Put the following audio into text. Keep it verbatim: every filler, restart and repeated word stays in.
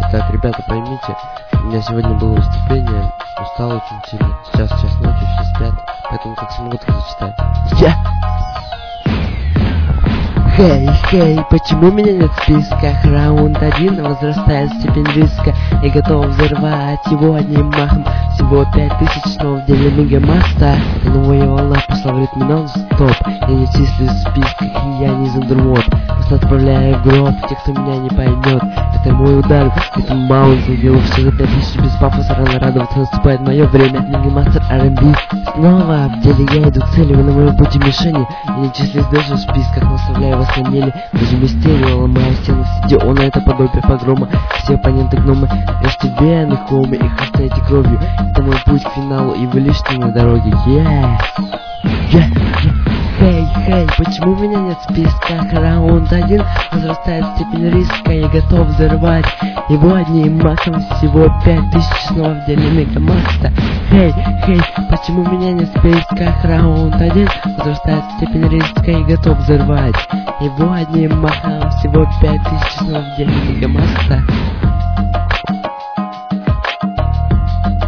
Так, ребята, поймите, у меня сегодня было выступление, устал очень сильно. Сейчас час ночи, все спят, поэтому как смогут зачитать. Я... Хей, хей, почему меня нет в списках? Раунд один, возрастает степень риска. Я готов взорвать его одним махом. Всего пять тысяч снов в деле мегамаста. Это новая волна пошла в ритме нон-стоп. Я не числюсь в списках, и я не зандервод. Просто отправляю в гроб тех, кто меня не поймет. Это мой удар, это маунт. Я делаю все за пять тысяч без пафоса. Рано радоваться, наступает мое время. Мегамастер ар энд би. Снова в деле я иду к цели, вы на моем пути мишени. Я не числюсь даже в списках, наставляю вас на мели. Даже мистерию ломаю стену в сети, он это подобие погрома. Все оппоненты гномы, режьте вены, хомы, их хвастаете кровью. Это мой путь к финалу, и вы лишние на дороге. Yeah. Yeah. Yeah. Хей, хей, почему меня нет в списках? Раунд один, возрастает степень риска. Я готов взорвать его одним махом. Всего пять тысяч снова в деле мегамаста. Хей, хей, почему меня нет в списках? Раунд один, возрастает степень риска. Я готов взорвать его одним махом. Всего пять тысяч снова в деле мегамаста.